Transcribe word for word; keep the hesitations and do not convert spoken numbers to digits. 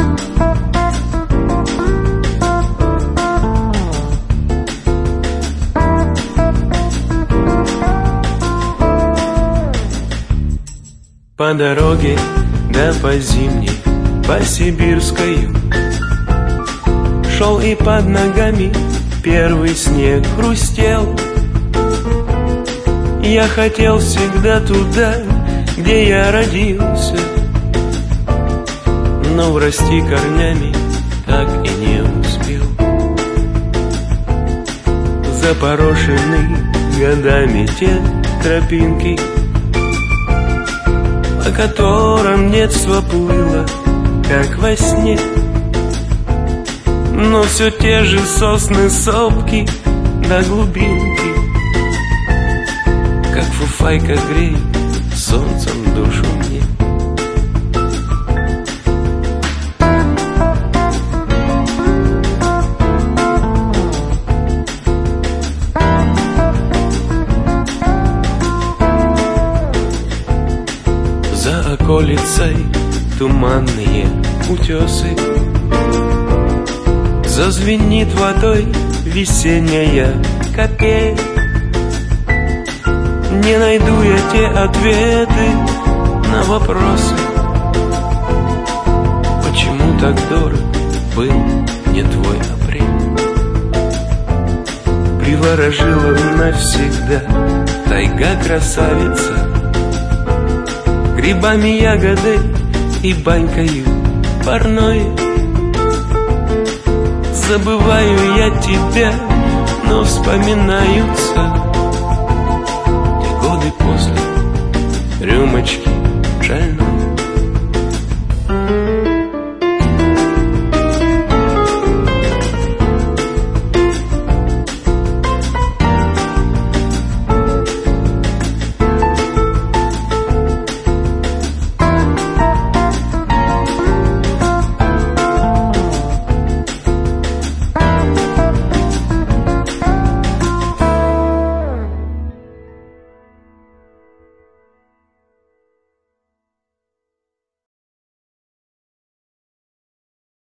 По дороге, да по зимней, по сибирскую шел, и под ногами первый снег хрустел. Я хотел всегда туда, где я родился, но врасти корнями так и не успел. Запорошены годами те тропинки, по которым детство плыло, как во сне. Но все те же сосны, сопки до глубинки, как фуфайка греет солнцем душу мне. За околицей туманные утесы, зазвенит водой весенняя капель. Не найду я те ответы на вопросы, почему так дорог был мне твой апрель. Приворожила навсегда тайга красавица, грибами, ягодой и банькою парной. Забываю я тебя, но вспоминаются те годы после рюмочки пчельной.